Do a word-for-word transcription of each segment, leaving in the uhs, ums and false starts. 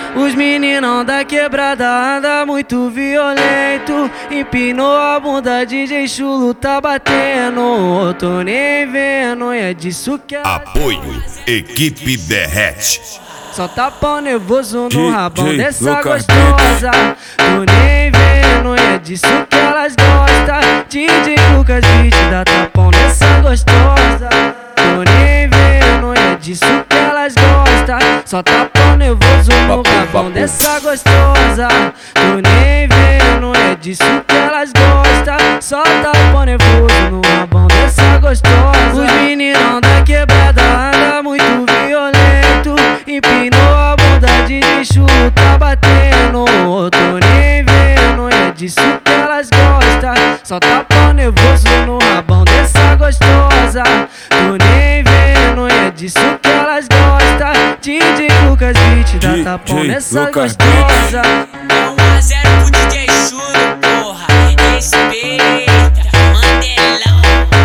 Os meninão da quebrada anda muito violento, empinou a bunda, D J Chulo tá batendo. Tô nem vendo, é disso que ela... Apoio Equipe Derrete. Só tapão nervoso no rabão D J dessa Lucas gostosa. Tô nem vendo, é disso que elas gostam. D J Lucas Beat dá tapão nessa gostosa. Tô nem vendo, é disso que elas gostam. Só tapão nervoso no rabão dessa gostosa. Tô nem vendo, é disso que elas gostam. Só tapão nervoso no rabão dessa gostosa. Os meninão da quebrada anda muito violento, empinou a bunda, D J Chulo tá batendo. Tô nem vendo, é disso que elas gostam. Só tapão nervoso no rabão dessa gostosa. Tô nem vendo, é disso que elas gostam. D J Lucas Beat dá tapão nessa Lucas gostosa. um a zero pro D J Chulo, porra, respeita, Mandelão.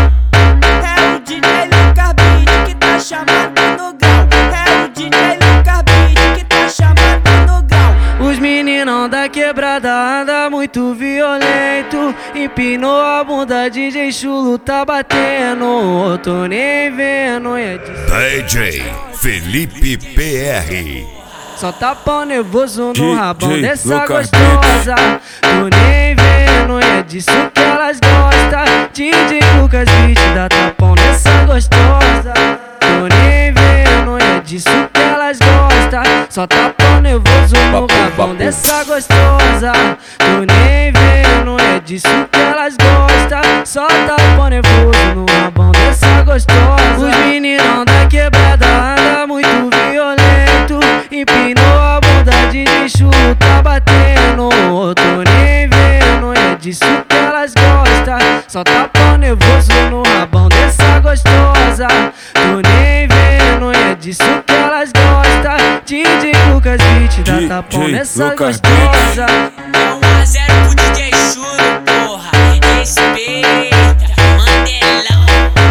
É o D J Lucas Beat que tá chamando no grau. É o D J Lucas Beat que tá chamando no grau. Os meninão da quebrada anda muito violento, empinou a bunda, D J Chulo tá batendo. Tô nem vendo, é disso. D J Felipe P R. Só tapão nervoso no D J rabão dessa Lucas gostosa. Tô nem vendo, é disso que elas gostam. D J Lucas Beat dá tapão nessa gostosa. Tô nem vendo, é disso que elas gostam. Só tapão nervoso no rabão dessa gostosa. Tô nem vendo, é disso que elas gostam. Só tapão nervoso no rabão dessa gostosa. Os meninão da quebrada anda muito violento, empinou a bunda, D J Chulo tá batendo. Tô nem vendo, é disso que elas gostam. Só tapão nervoso no rabão dessa gostosa. Tô nem vendo, é disso que elas gostam. D J Lucas Beat dá tapão nessa Lucas gostosa. um a zero pro D J Chulo, porra, respeita, Mandelão.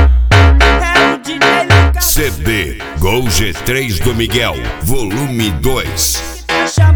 É o D J Lucas C D Gol G três do Miguel, volume dois. que tá chamando